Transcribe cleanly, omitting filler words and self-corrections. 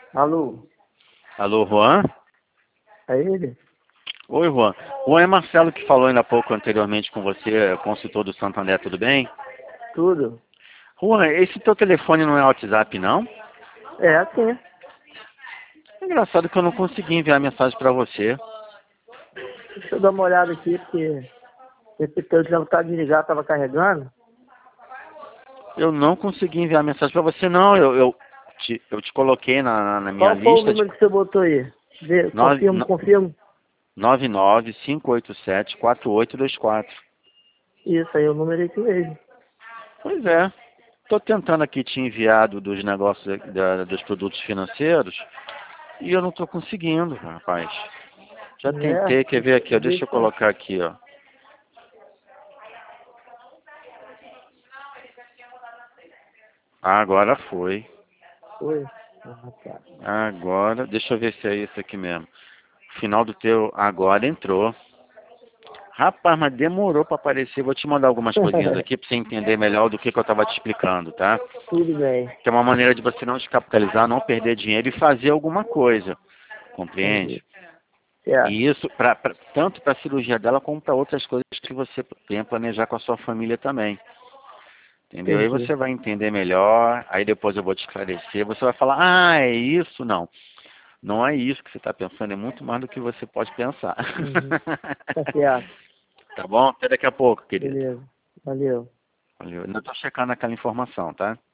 Alô? Alô, Juan? É ele? Oi, Juan. Juan, é Marcelo que falou ainda há pouco anteriormente com você, consultor do Santander, tudo bem? Tudo? Juan, esse teu telefone não é WhatsApp, não? É assim. É engraçado que eu não consegui enviar mensagem para você. Deixa eu dar uma olhada aqui, porque esse telefone tá desligado, tava carregando. Eu não consegui enviar mensagem para você, não. Eu te coloquei na minha Qual foi o lista de número que você botou aí? Confirmo. 99-587-4824. Isso aí, o número é esse mesmo. Pois é. Estou tentando aqui te enviar dos negócios dos produtos financeiros e eu não estou conseguindo, rapaz. Já tentei, quer ver aqui, ó, deixa eu colocar aqui, ó. Agora foi. Foi. Ah, tá. Agora, deixa eu ver se é isso aqui mesmo. Final do teu, agora entrou. Rapaz, mas demorou para aparecer. Vou te mandar algumas coisinhas aqui para você entender melhor do que eu estava te explicando, tá? Tudo bem. Que é uma maneira de você não descapitalizar, não perder dinheiro e fazer alguma coisa. Compreende? Entendi. Certo. E isso, tanto para a cirurgia dela, como para outras coisas que você tem a planejar com a sua família também. Entendeu? Aí Entendi. você vai entender melhor, aí depois eu vou te esclarecer. Você vai falar, ah, é isso? Não. Não é isso que você está pensando, é muito mais do que você pode pensar. Uhum. Tá certo. Tá bom? Até daqui a pouco, querido. Beleza. Valeu. Valeu. Ainda estou checando aquela informação, tá?